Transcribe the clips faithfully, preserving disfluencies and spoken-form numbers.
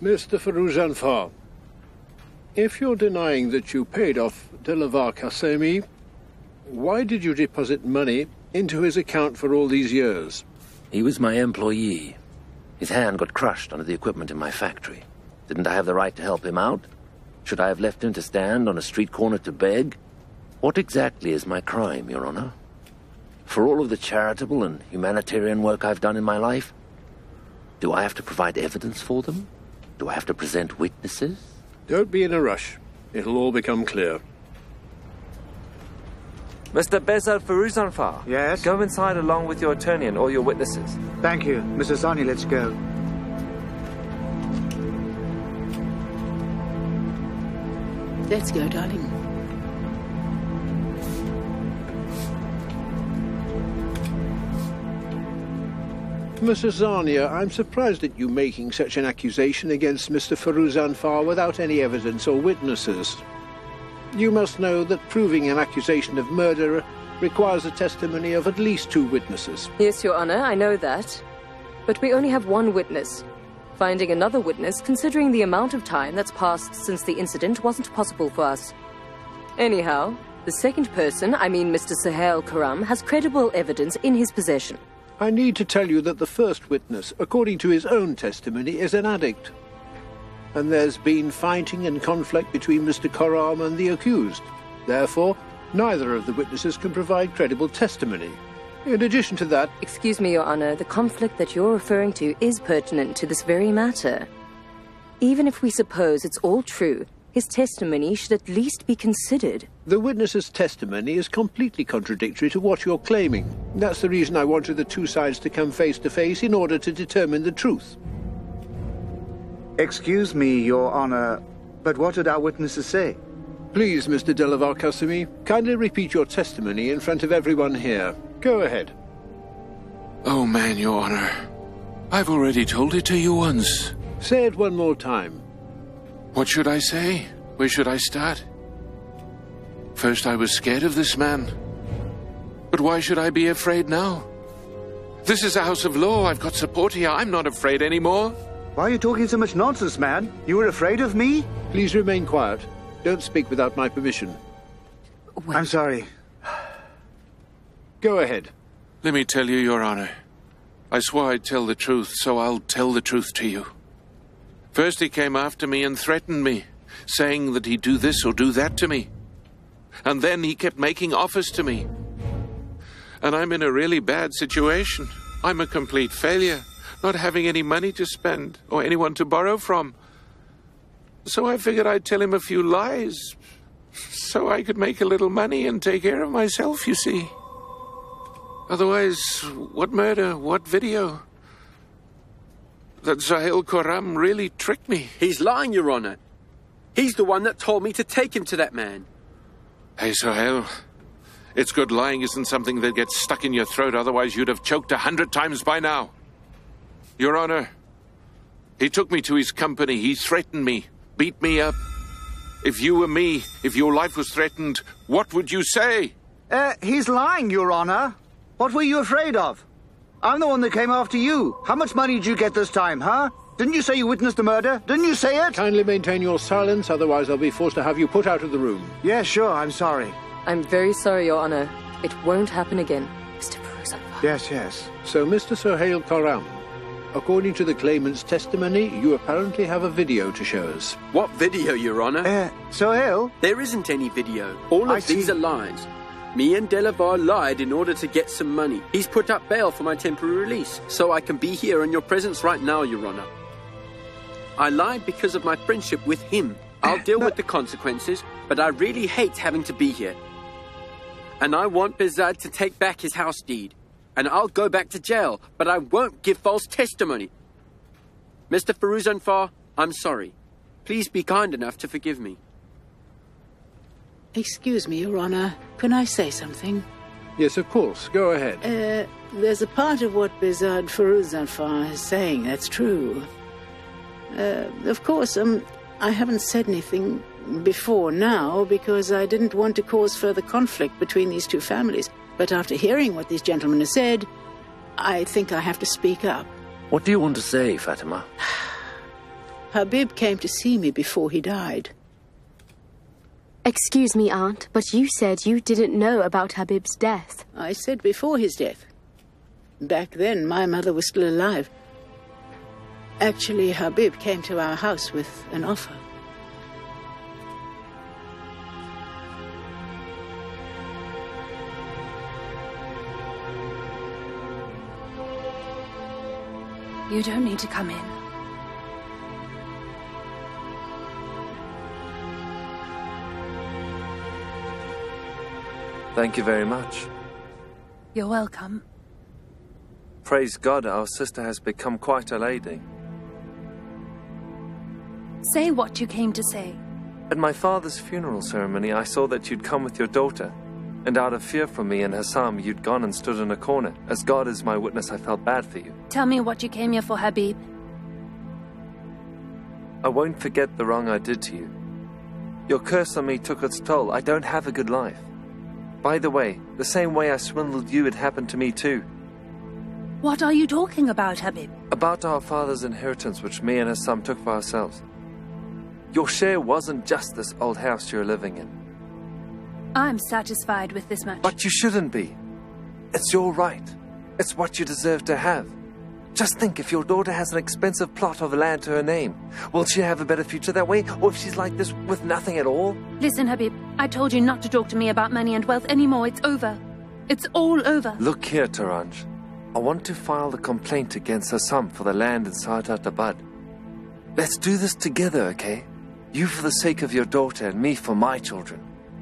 Mister Firuzanfar, if you're denying that you paid off Delavar Qasemi, why did you deposit money into his account for all these years? He was my employee. His hand got crushed under the equipment in my factory. Didn't I have the right to help him out? Should I have left him to stand on a street corner to beg? What exactly is my crime, Your Honor? For all of the charitable and humanitarian work I've done in my life, do I have to provide evidence for them? Do I have to present witnesses? Don't be in a rush. It'll all become clear. Mister Behzad Firuzanfar. Yes? Go inside along with your attorney and all your witnesses. Thank you. Missus Sani, let's go. Let's go, darling. Missus Zania, I'm surprised at you making such an accusation against Mister Firuzanfar without any evidence or witnesses. You must know that proving an accusation of murder requires the testimony of at least two witnesses. Yes, Your Honor, I know that. But we only have one witness. Finding another witness, considering the amount of time that's passed since the incident, wasn't possible for us. Anyhow, the second person, I mean Mister Sohail Karam, has credible evidence in his possession. I need to tell you that the first witness, according to his own testimony, is an addict. And there's been fighting and conflict between Mister Karam and the accused. Therefore, neither of the witnesses can provide credible testimony. In addition to that... Excuse me, Your Honor, the conflict that you're referring to is pertinent to this very matter. Even if we suppose it's all true, his testimony should at least be considered. The witness's testimony is completely contradictory to what you're claiming. That's the reason I wanted the two sides to come face to face in order to determine the truth. Excuse me, Your Honor, but what did our witnesses say? Please, Mister Delavar Qasemi, kindly repeat your testimony in front of everyone here. Go ahead. Oh, man, Your Honor. I've already told it to you once. Say it one more time. What should I say? Where should I start? First, I was scared of this man. But why should I be afraid now? This is a house of law. I've got support here. I'm not afraid anymore. Why are you talking so much nonsense, man? You were afraid of me? Please remain quiet. Don't speak without my permission. Wait. I'm sorry. Go ahead. Let me tell you, Your Honor. I swore I'd tell the truth, so I'll tell the truth to you. First he came after me and threatened me, saying that he'd do this or do that to me. And then he kept making offers to me. And I'm in a really bad situation. I'm a complete failure, not having any money to spend or anyone to borrow from. So I figured I'd tell him a few lies, so I could make a little money and take care of myself, you see. Otherwise, what murder, what video? That Sohail Karam really tricked me. He's lying, Your Honor. He's the one that told me to take him to that man. Hey, Sohail. It's good lying isn't something that gets stuck in your throat, otherwise you'd have choked a hundred times by now. Your Honor, he took me to his company. He threatened me, beat me up. If you were me, if your life was threatened, what would you say? Uh, he's lying, Your Honor. What were you afraid of? I'm the one that came after you. How much money did you get this time, huh? Didn't you say you witnessed the murder? Didn't you say it? Kindly maintain your silence, otherwise I'll be forced to have you put out of the room. Yeah, sure, I'm sorry. I'm very sorry, Your Honor. It won't happen again. Mister Firuzanfar. Yes, yes. So, Mister Sohail Karam, according to the claimant's testimony, you apparently have a video to show us. What video, Your Honor? Uh, Sohail? There isn't any video. All of I these see. are lies. Me and Delavar lied in order to get some money. He's put up bail for my temporary release, so I can be here in your presence right now, Your Honor. I lied because of my friendship with him. I'll deal no. with the consequences, but I really hate having to be here. And I want Behzad to take back his house deed. And I'll go back to jail, but I won't give false testimony. Mister Firuzanfar, I'm sorry. Please be kind enough to forgive me. Excuse me, Your Honor. Can I say something? Yes, of course. Go ahead. Uh, there's a part of what Behzad Firuzanfar is saying that's true. Uh, of course, um, I haven't said anything before now because I didn't want to cause further conflict between these two families. But after hearing what these gentlemen have said, I think I have to speak up. What do you want to say, Fatima? Habib came to see me before he died. Excuse me, Aunt, but you said you didn't know about Habib's death. I said before his death. Back then, my mother was still alive. Actually, Habib came to our house with an offer. You don't need to come in. Thank you very much. You're welcome. Praise God, our sister has become quite a lady. Say what you came to say. At my father's funeral ceremony, I saw that you'd come with your daughter. And out of fear for me and Hassam, you'd gone and stood in a corner. As God is my witness, I felt bad for you. Tell me what you came here for, Habib. I won't forget the wrong I did to you. Your curse on me took its toll. I don't have a good life. By the way, the same way I swindled you, it happened to me too. What are you talking about, Habib? About our father's inheritance, which me and Hassam took for ourselves. Your share wasn't just this old house you're living in. I'm satisfied with this much. But you shouldn't be. It's your right. It's what you deserve to have. Just think, if your daughter has an expensive plot of land to her name, will she have a better future that way? Or if she's like this with nothing at all? Listen, Habib, I told you not to talk to me about money and wealth anymore. It's over. It's all over. Look here, Taranj. I want to file a complaint against Hassam for the land in Saadat-abad. Let's do this together, okay? You for the sake of your daughter and me for my children.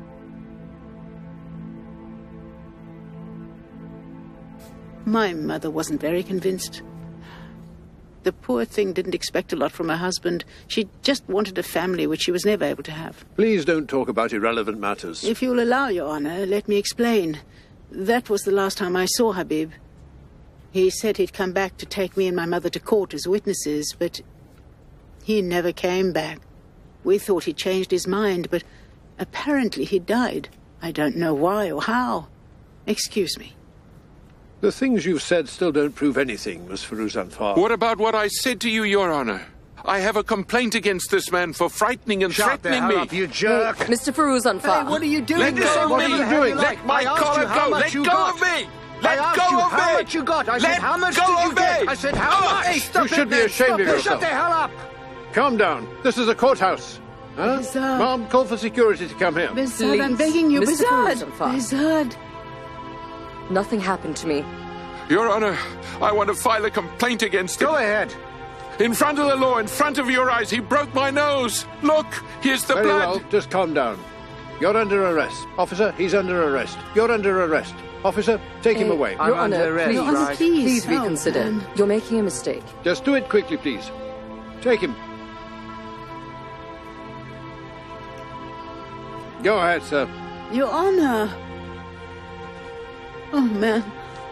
My mother wasn't very convinced. The poor thing didn't expect a lot from her husband. She just wanted a family which she was never able to have. Please don't talk about irrelevant matters. If you'll allow, Your Honor, let me explain. That was the last time I saw Habib. He said he'd come back to take me and my mother to court as witnesses, but he never came back. We thought he'd changed his mind, but apparently he died. I don't know why or how. Excuse me. The things you've said still don't prove anything, Miss Firuzanfar. What about what I said to you, Your Honor? I have a complaint against this man for frightening and Shut threatening the hell me. up, you jerk! Mister Hey, Firuzanfar. what are you doing? Let there? go of What me! are you doing? like? Let my I asked collar you how go! much Let you go got. of me! I Let asked go you of how me! much you got. I Let said, how much go did you of get? me! I said, how Oh, much? hey, stop you should it, be man. ashamed Stop of it. yourself. Shut the hell up! Calm down. This is a courthouse. Huh? Bizarre. Mom, call for security to come here. Bizarre, I'm Please, begging you, Mister Bizarre. Firuzanfar. Bizarre. Nothing happened to me. Your Honor, I want to file a complaint against him. Go ahead. In front of the law, in front of your eyes, he broke my nose. Look, here's the Very blood. well, just calm down. You're under arrest. Officer, he's under arrest. You're under arrest. Officer, take him Eh, away. I'm Your under Honor, arrest, please, Your Honor, right? please, please help, reconsider. man. You're making a mistake. Just do it quickly, please. Take him. Go ahead, sir. Your Honor. Oh, man.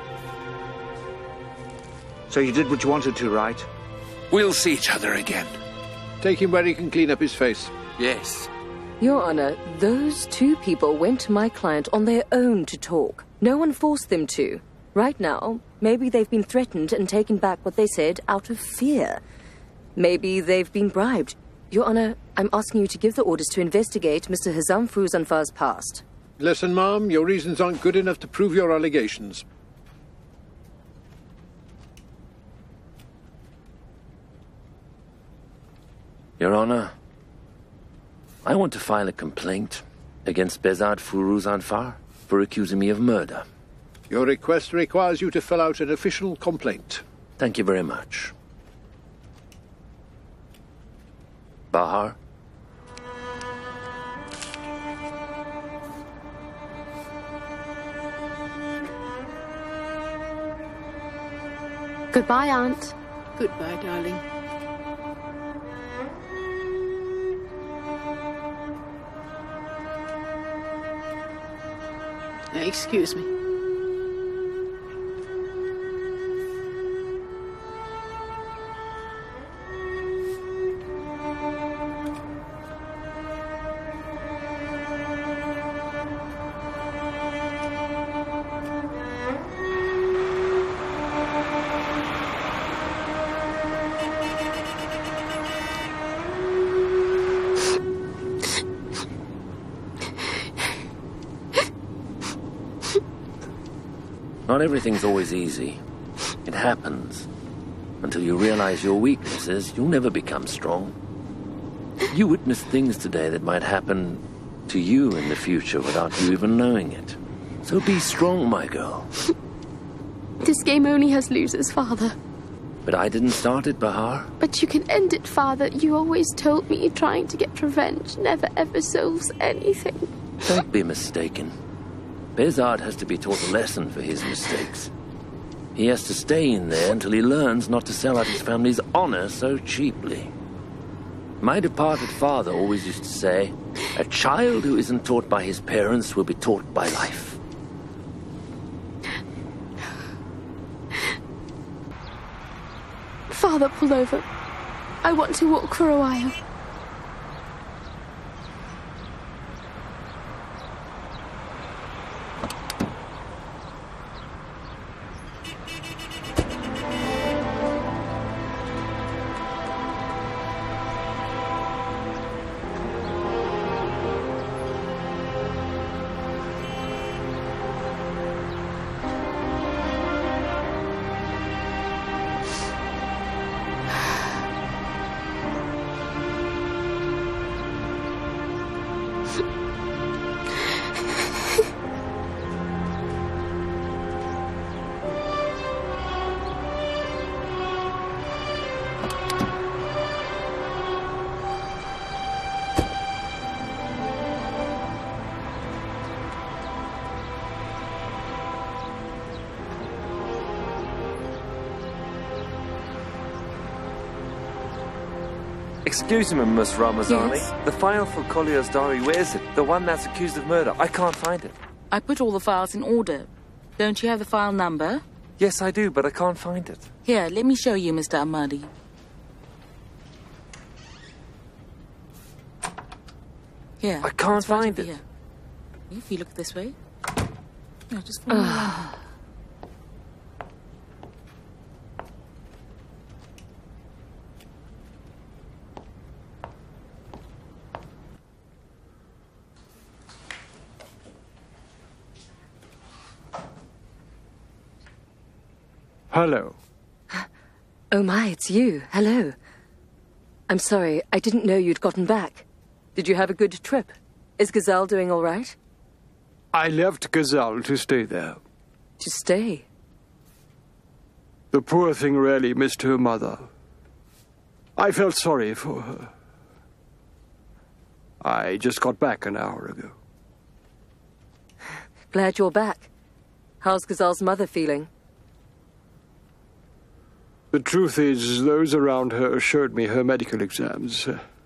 So you did what you wanted to, right? We'll see each other again. Take him where he can clean up his face. Yes. Your Honor, those two people went to my client on their own to talk. No one forced them to. Right now, maybe they've been threatened and taken back what they said out of fear. Maybe they've been bribed. Your Honor, I'm asking you to give the orders to investigate Mister Hassam Firuzanfar's past. Listen, Mom, your reasons aren't good enough to prove your allegations. Your Honor, I want to file a complaint against Behzad Firuzanfar for accusing me of murder. Your request requires you to fill out an official complaint. Thank you very much. Bahar? Goodbye, Aunt. Goodbye, darling. Now, excuse me. Not everything's always easy. It happens. Until you realize your weaknesses, you'll never become strong. You witnessed things today that might happen to you in the future without you even knowing it. So be strong, my girl. This game only has losers, Father. But I didn't start it, Bahar. But you can end it, Father. You always told me trying to get revenge never ever solves anything. Don't be mistaken. Bezard has to be taught a lesson for his mistakes. He has to stay in there until he learns not to sell out his family's honor so cheaply. My departed father always used to say, a child who isn't taught by his parents will be taught by life. Father, pull over. I want to walk for a while. Excuse me, Miss Ramazani. Yes? The file for Collier's diary, where's it? The one that's accused of murder. I can't find it. I put all the files in order. Don't you have the file number? Yes, I do, but I can't find it. Here, let me show you, Mister Ahmadi. Here. I can't it's right find over it. Here. If you look this way. No, just follow me around. Hello. Oh my, it's you. Hello. I'm sorry, I didn't know you'd gotten back. Did you have a good trip? Is Gazelle doing all right? I left Gazelle to stay there. To stay? The poor thing really missed her mother. I felt sorry for her. I just got back an hour ago. Glad you're back. How's Gazelle's mother feeling? The truth is, those around her showed me her medical exams.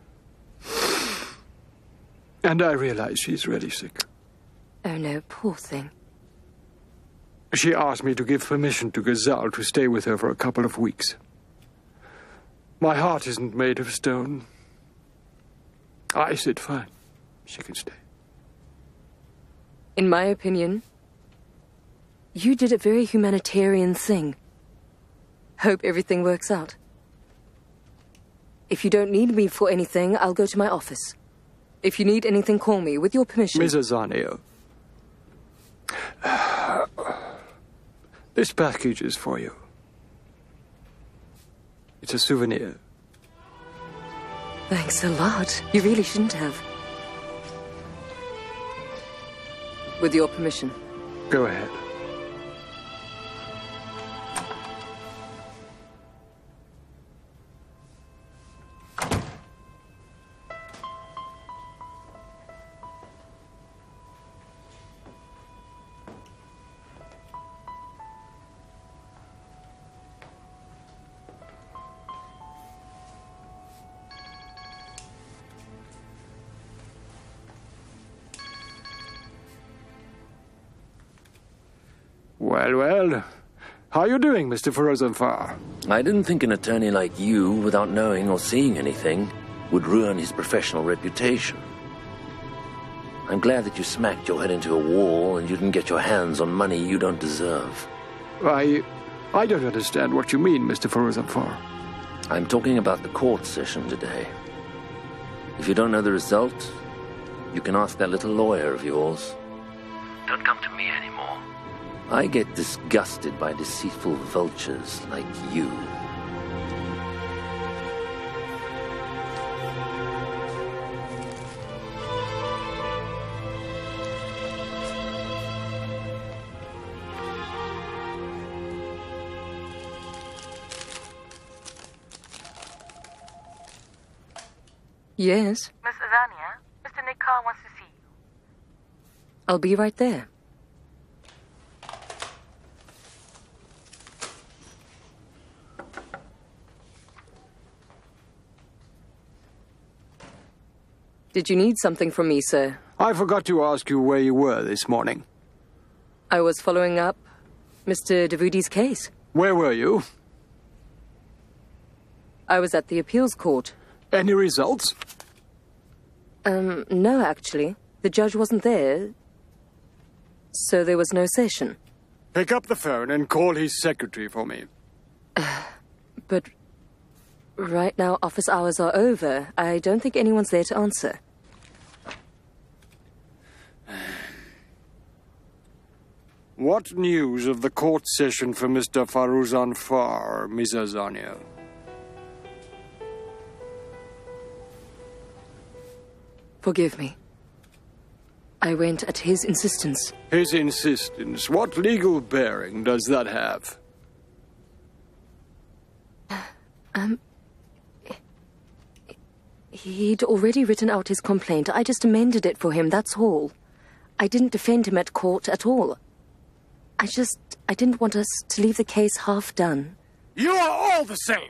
And I realize she's really sick. Oh no, poor thing. She asked me to give permission to Gazelle to stay with her for a couple of weeks. My heart isn't made of stone. I said fine, she can stay. In my opinion, you did a very humanitarian thing. Hope everything works out. If you don't need me for anything, I'll go to my office. If you need anything, call me, with your permission. Missus Zanio, this package is for you. It's a souvenir. Thanks a lot. You really shouldn't have. With your permission. Go ahead. Well, well. How are you doing, Mister Ferozanfar? I didn't think an attorney like you, without knowing or seeing anything, would ruin his professional reputation. I'm glad that you smacked your head into a wall and you didn't get your hands on money you don't deserve. I... I don't understand what you mean, Mister Ferozanfar. I'm talking about the court session today. If you don't know the result, you can ask that little lawyer of yours. Don't come to me anymore. I get disgusted by deceitful vultures like you. Yes? Miss Azania, Mister Nick Carr wants to see you. I'll be right there. Did you need something from me, sir? I forgot to ask you where you were this morning. I was following up Mister Davudi's case. Where were you? I was at the appeals court. Any results? Um, no, actually. The judge wasn't there, so there was no session. Pick up the phone and call his secretary for me. But right now, office hours are over. I don't think anyone's there to answer. What news of the court session for Mister Faruzan Far, Miss Azania? Forgive me. I went at his insistence. His insistence? What legal bearing does that have? Um... He'd already written out his complaint. I just amended it for him, that's all. I didn't defend him at court at all. I just... I didn't want us to leave the case half done. You are all the same!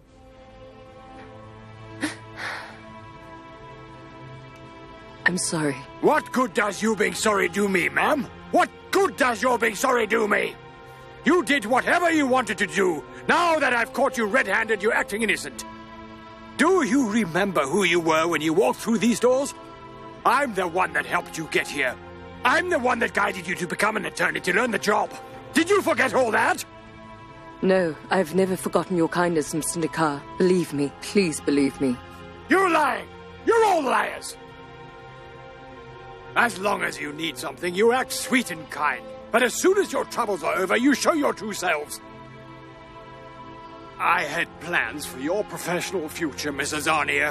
I'm sorry. What good does you being sorry do me, ma'am? What good does your being sorry do me? You did whatever you wanted to do. Now that I've caught you red-handed, you're acting innocent. Do you remember who you were when you walked through these doors? I'm the one that helped you get here. I'm the one that guided you to become an attorney to learn the job. Did you forget all that? No, I've never forgotten your kindness, Mister Nikar. Believe me. Please believe me. You're lying. You're all liars. As long as you need something, you act sweet and kind. But as soon as your troubles are over, you show your true selves. I had plans for your professional future, Miss Azania.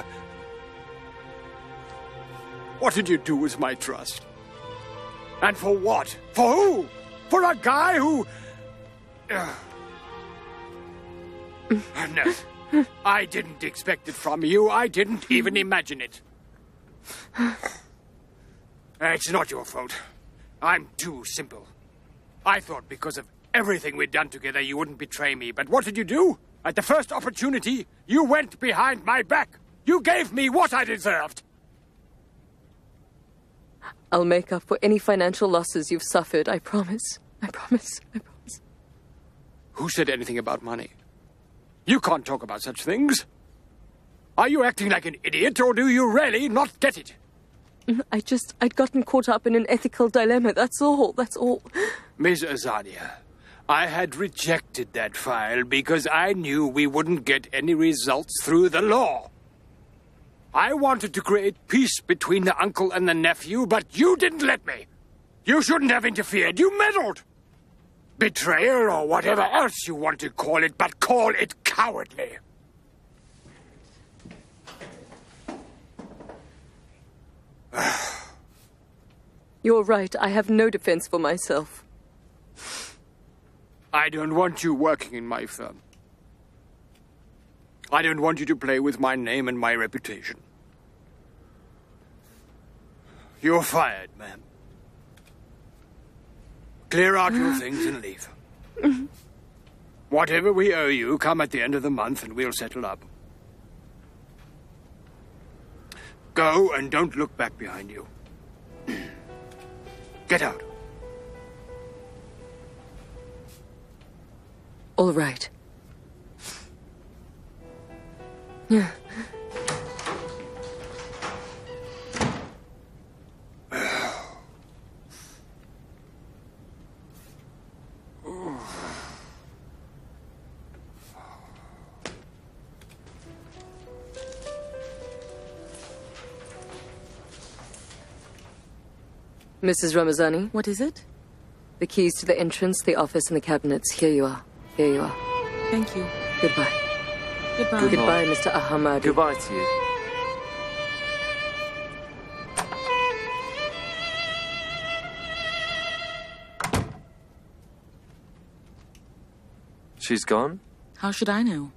What did you do with my trust? And for what? For who? For a guy who... Uh... No. I didn't expect it from you. I didn't even imagine it. It's not your fault. I'm too simple. I thought because of everything we'd done together, you wouldn't betray me. But what did you do? At the first opportunity, you went behind my back. You gave me what I deserved. I'll make up for any financial losses you've suffered. I promise. I promise. I promise. Who said anything about money? You can't talk about such things. Are you acting like an idiot, or do you really not get it? I just... I'd gotten caught up in an ethical dilemma, that's all, that's all. Miss Azania, I had rejected that file because I knew we wouldn't get any results through the law. I wanted to create peace between the uncle and the nephew, but you didn't let me. You shouldn't have interfered, you meddled. Betrayal or whatever else you want to call it, but call it cowardly. You're right, I have no defense for myself. I don't want you working in my firm. I don't want you to play with my name and my reputation. You're fired, ma'am. Clear out your things and leave. Whatever we owe you, come at the end of the month and we'll settle up. Go and don't look back behind you. Get out. All right. Yeah. Missus Ramazani? What is it? The keys to the entrance, the office, and the cabinets. Here you are. Here you are. Thank you. Goodbye. Goodbye. Goodbye, Mister Ahmadi. Goodbye to you. She's gone? How should I know?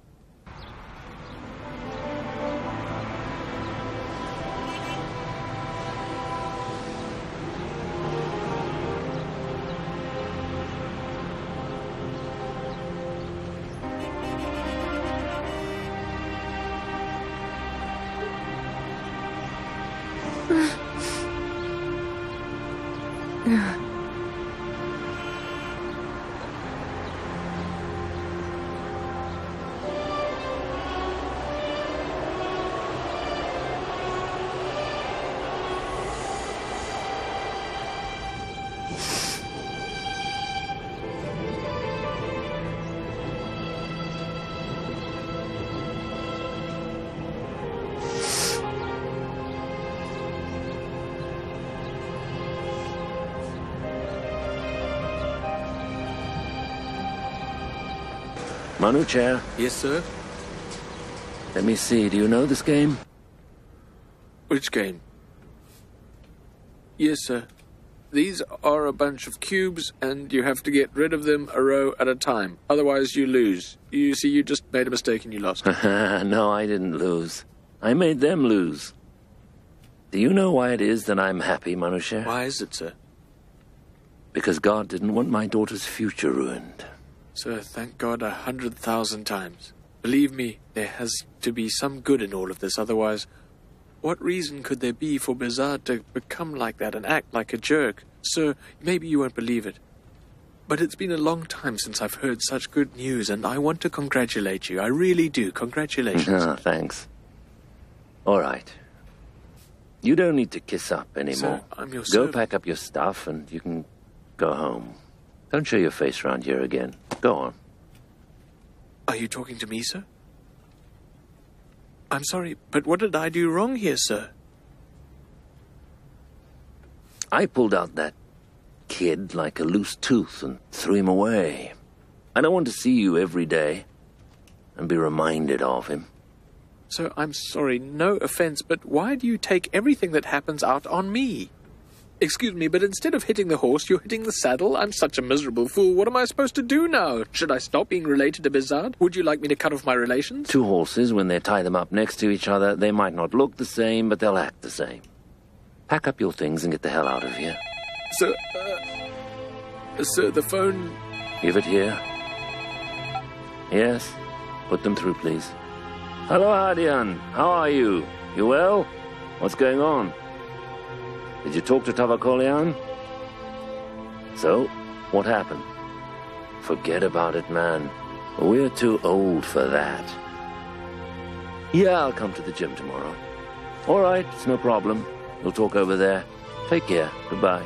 Manucher, Yes, sir? let me see. Do you know this game? Which game? Yes, sir. These are a bunch of cubes, and you have to get rid of them a row at a time. Otherwise, you lose. You see, you just made a mistake and you lost. No, I didn't lose. I made them lose. Do you know why it is that I'm happy, Manucher? Why is it, sir? Because God didn't want my daughter's future ruined. Sir, thank God a hundred thousand times. Believe me, there has to be some good in all of this. Otherwise, what reason could there be for Bizarre to become like that and act like a jerk? Sir, maybe you won't believe it, but it's been a long time since I've heard such good news, and I want to congratulate you. I really do. Congratulations. Ah, thanks. All right. You don't need to kiss up anymore. Sir, I'm your Go servant. pack up your stuff and you can go home. Don't show your face around here again. Go on. Are you talking to me, sir? I'm sorry, but what did I do wrong here, sir? I pulled out that kid like a loose tooth and threw him away. I don't want to see you every day and be reminded of him. Sir, I'm sorry, no offense, but why do you take everything that happens out on me? Excuse me, but instead of hitting the horse, you're hitting the saddle? I'm such a miserable fool. What am I supposed to do now? Should I stop being related to Bizarre? Would you like me to cut off my relations? Two horses, when they tie them up next to each other, they might not look the same, but they'll act the same. Pack up your things and get the hell out of here. Sir, uh, sir, the phone... Give it here. Yes? Put them through, please. Hello, Hadian. How are you? You well? What's going on? Did you talk to Tavakolian? So, what happened? Forget about it, man. We're too old for that. Yeah, I'll come to the gym tomorrow. All right, it's no problem. We'll talk over there. Take care. Goodbye.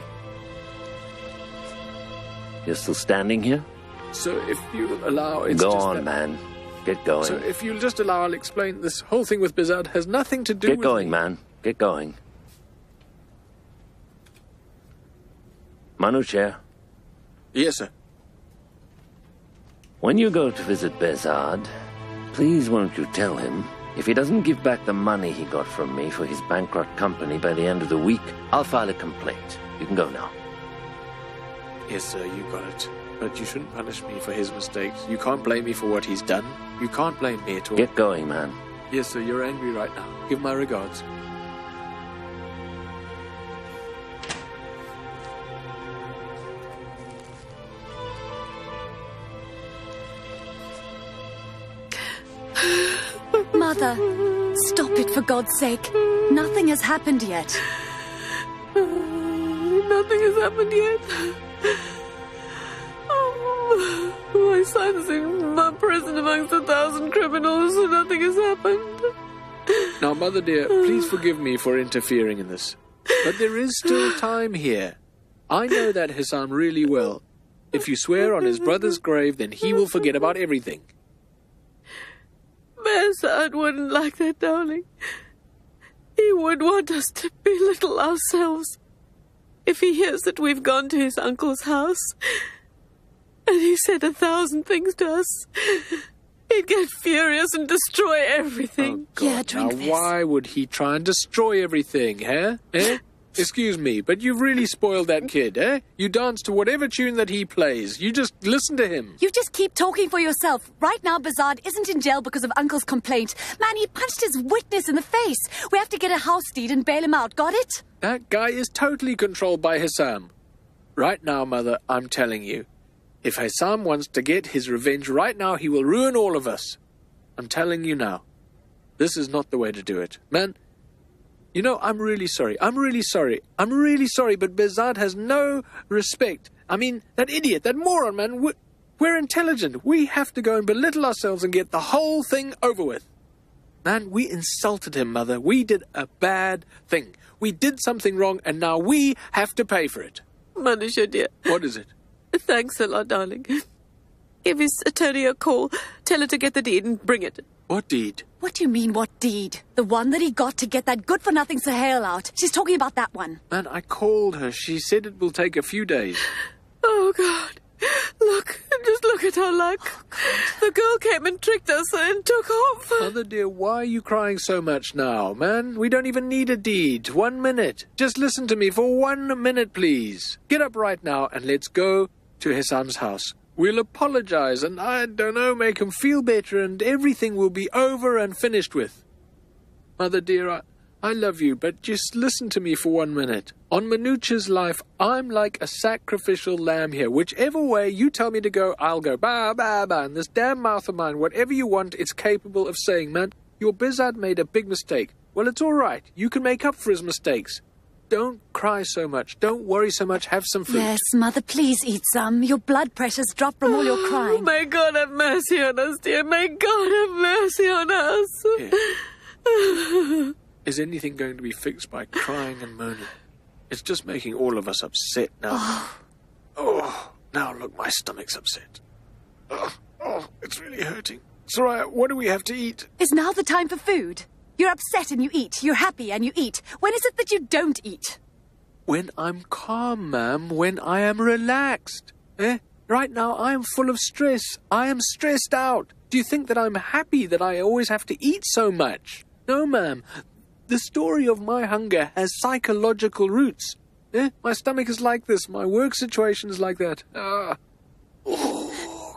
You're still standing here? Sir, if you allow... It's Go just on, that... man. Get going. Sir, if you'll just allow, I'll explain. This whole thing with Bizarre has nothing to do Get with... going, man. Get going. Manucher. Yes, sir. When you go to visit Bezard, please won't you tell him, if he doesn't give back the money he got from me for his bankrupt company by the end of the week, I'll file a complaint. You can go now. Yes, sir, you got it. But you shouldn't punish me for his mistakes. You can't blame me for what he's done. You can't blame me at all. Get going, man. Yes, sir, you're angry right now. Give my regards. Mother, stop it for God's sake. Nothing has happened yet. Nothing has happened yet. Oh, my son's in prison amongst a thousand criminals, and nothing has happened. Now, Mother dear, please forgive me for interfering in this. But there is still time here. I know that Hissam really well. If you swear on his brother's grave, then he will forget about everything. Bezard wouldn't like that, darling. He would want us to belittle ourselves. if he hears that we've gone to his uncle's house and he said a thousand things to us, he'd get furious and destroy everything. Oh, God. Yeah, drink now, this. why would he try and destroy everything, eh? Eh? Excuse me, but you've really spoiled that kid, eh? You dance to whatever tune that he plays. You just listen to him. You just keep talking for yourself. Right now, Bizard isn't in jail because of Uncle's complaint. Man, he punched his witness in the face. We have to get a house deed and bail him out. Got it? That guy is totally controlled by Hassam. Right now, Mother, I'm telling you. If Hassam wants to get his revenge right now, he will ruin all of us. I'm telling you now. This is not the way to do it. Man, you know, I'm really sorry. I'm really sorry. I'm really sorry, but Bizard has no respect. I mean, that idiot, that moron, man. We're, we're intelligent. We have to go and belittle ourselves and get the whole thing over with. Man, we insulted him, Mother. We did a bad thing. We did something wrong, and now we have to pay for it. Manisha, dear. What is it? Thanks a lot, darling. Give his attorney a call. Tell her to get the deed and bring it. What deed? What do you mean, what deed? The one that he got to get that good-for-nothing Sahel out. She's talking about that one. Man, I called her. She said it will take a few days. Oh, God. Look, just look at our luck. Oh, the girl came and tricked us and took off. Mother dear, why are you crying so much now, man? We don't even need a deed. One minute. Just listen to me for one minute, please. Get up right now and let's go to Hassam's house. We'll apologize and, I don't know, make him feel better and everything will be over and finished with. Mother dear, I, I love you, but just listen to me for one minute. On Manucha's life, I'm like a sacrificial lamb here. Whichever way you tell me to go, I'll go. Ba, ba, ba. And this damn mouth of mine, whatever you want, it's capable of saying, man, your Bizard made a big mistake. Well, it's all right. You can make up for his mistakes. Don't cry so much. Don't worry so much. Have some fruit. Yes, Mother, please eat some. Your blood pressure's dropped from all your crying. Oh, may God have mercy on us, dear. May God have mercy on us. Yeah. Is anything going to be fixed by crying and moaning? It's just making all of us upset now. Oh, oh now look, my stomach's upset. Oh, oh, it's really hurting. Soraya, what do we have to eat? Is now the time for food? You're upset and you eat. You're happy and you eat. When is it that you don't eat? When I'm calm, ma'am. When I am relaxed. Eh? Right now, I am full of stress. I am stressed out. Do you think that I'm happy that I always have to eat so much? No, ma'am. The story of my hunger has psychological roots. Eh? My stomach is like this. My work situation is like that. Ah. Oh.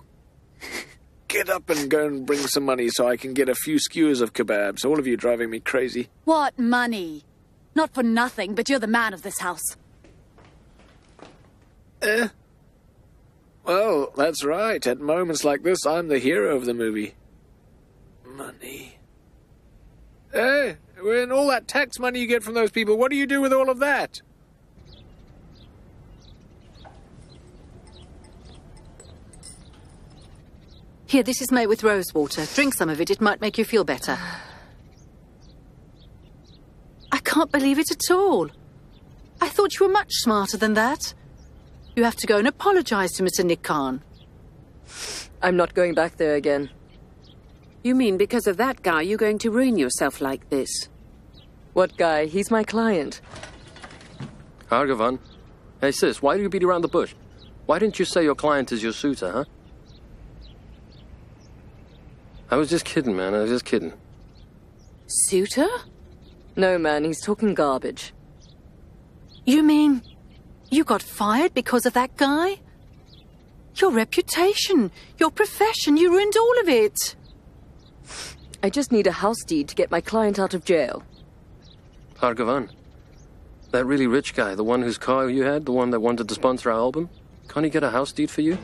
Get up and go and bring some money so I can get a few skewers of kebabs. All of you driving me crazy. What money? Not for nothing, but you're the man of this house. Eh? Well, that's right. At moments like this, I'm the hero of the movie. Money. Eh? When all that tax money you get from those people, what do you do with all of that? Here, this is made with rose water. Drink some of it. It might make you feel better. I can't believe it at all. I thought you were much smarter than that. You have to go and apologize to Mister Nick Khan. I'm not going back there again. You mean because of that guy you're going to ruin yourself like this? What guy? He's my client. Argavan. Hey, sis, why do you beat around the bush? Why didn't you say your client is your suitor, huh? I was just kidding, man. I was just kidding. Suitor? No, man. He's talking garbage. You mean you got fired because of that guy? Your reputation, your profession, you ruined all of it. I just need a house deed to get my client out of jail. Argavan. That really rich guy, the one whose car you had, the one that wanted to sponsor our album, can't he get a house deed for you?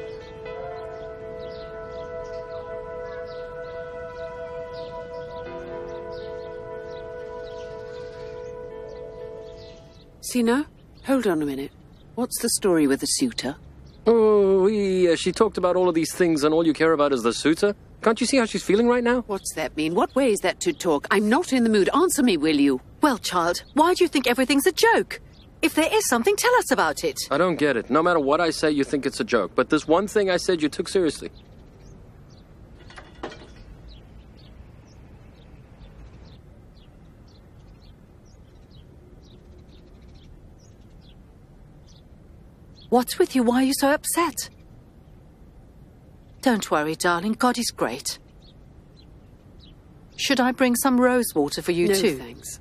Sino, hold on a minute. What's the story with the suitor? Oh, yeah, she talked about all of these things and all you care about is the suitor. Can't you see how she's feeling right now? What's that mean? What way is that to talk? I'm not in the mood. Answer me, will you? Well, child, why do you think everything's a joke? If there is something, tell us about it. I don't get it. No matter what I say, you think it's a joke. But this one thing I said you took seriously. What's with you? Why are you so upset? Don't worry, darling. God is great. Should I bring some rose water for you no, too? No, thanks.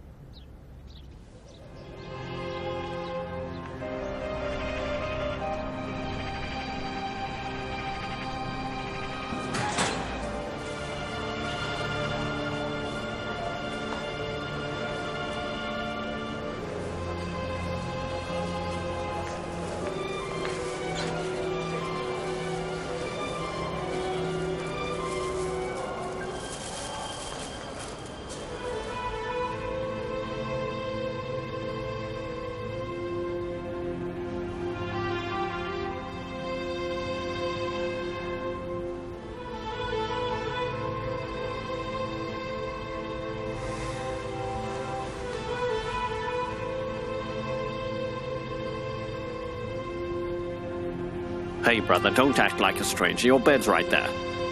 Hey, brother, don't act like a stranger. Your bed's right there.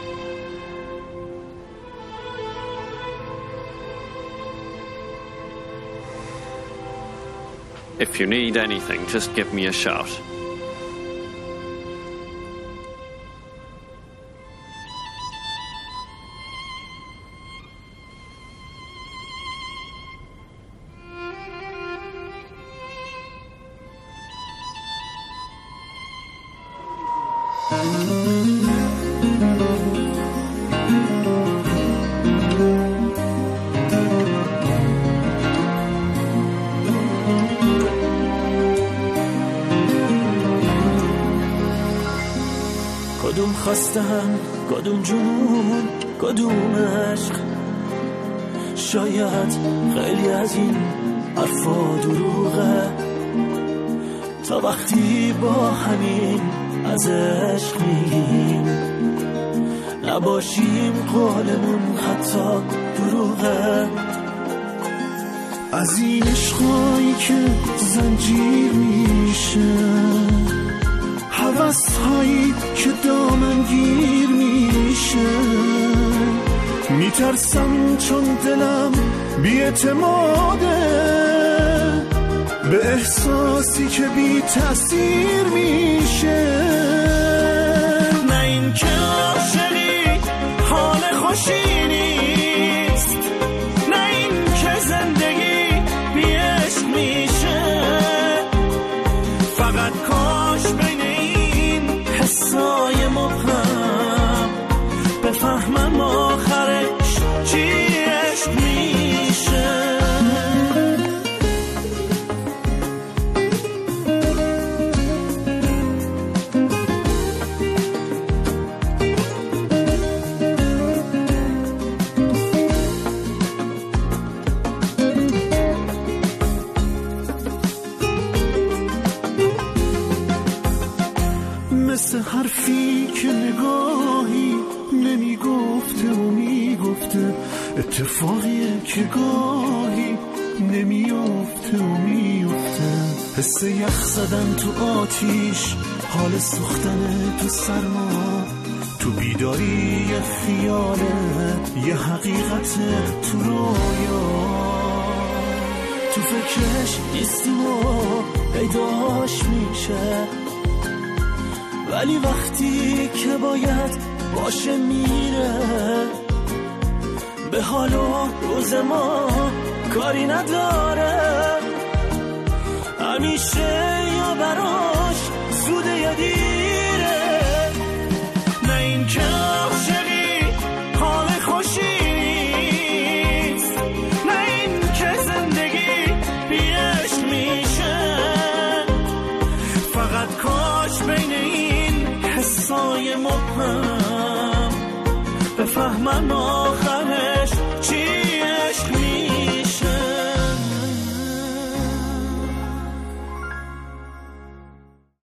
If you need anything, just give me a shout. کدوم خواستم کدوم جنون کدوم عشق شاید خیلی از این حرفا دروغه تا وقتی با همین از عشق میگیم نباشیم قولمون حتی دروغه از این عشقایی که زنجیر میشه هوس هایی که دامنگیر میشه میترسم چون دلم بی‌اعتماده به احساسی که بی تأثیر میشه نه این که عاشقی حال خوشی نیست نه این که زندگی بی عشق میشه فقط کاش بین این حسای مبهم بفهمم آخرش چی عشق میشه مثل حرفی که نگاهی نمیگفته و میگفته اتفاقیه که گاهی نمیافته و میافته حس یخ زدن تو آتیش حال سوختن تو سرما تو بیداری یه خیاله یه حقیقت تو رویا تو فکرش نیستیم و پیداش میشه ولی وقتی که باید باشه میره به حال و روز ما کاری نداره همیشه یا براش زوده یا دیره نه این که عاشقی حال خوشی نیست نه این که زندگی بی عشق میشه فقط کاش بین این حسای مبهم بفهمم آخر